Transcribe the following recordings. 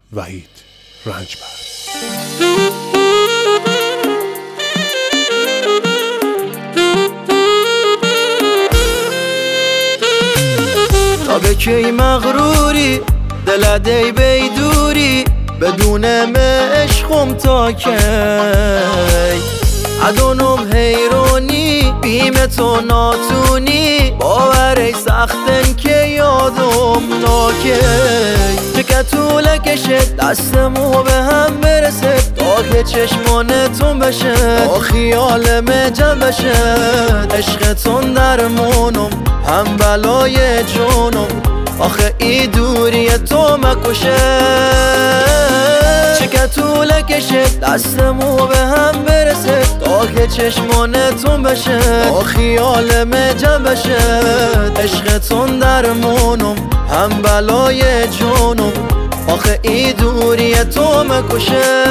وحید رنجبر. تا به کی مغروری دلت ای بیدوری بدون عشقم تا کی عدونم حیرانی بیم تو ناتونی باوری سختن که یادم ناکی چه طوله کشه دستمو به هم برسه تا که چشمانتون بشه تا خیالم جمع بشه عشقتون درمونم هم بلای جونم آخه ای دوری تو مکشه چه طوله کشه دستمو به هم برسه تا که چشمانتون بشه تا خیالم جمع بشه عشقتون درمونم هم بلای جونم آخه ای دوری تو مکشه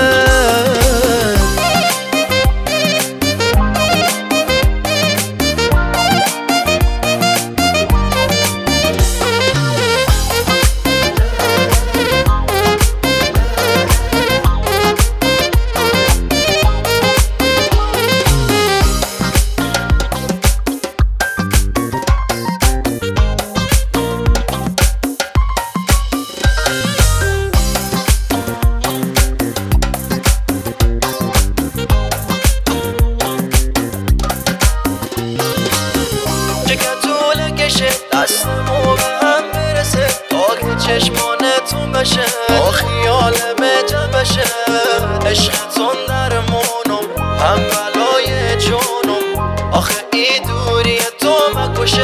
دستمو به هم برسه تا که چشمانتون بشه تا خیالم جمع بشه عشقتون درمونم هم بلای جونم آخه ای دوری تو مکشه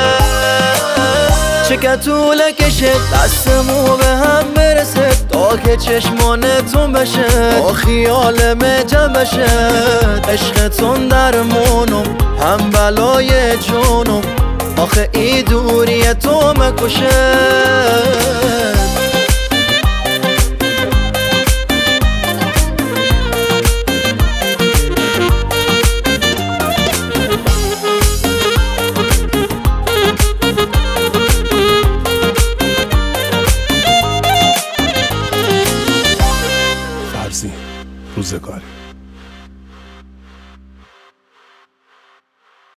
چه طوله کشه دستمو به هم برسه تا که چشمانتون بشه تا خیالم جمع بشه عشقتون درمونم هم بلای جونم آخه ای دوری تو مکشه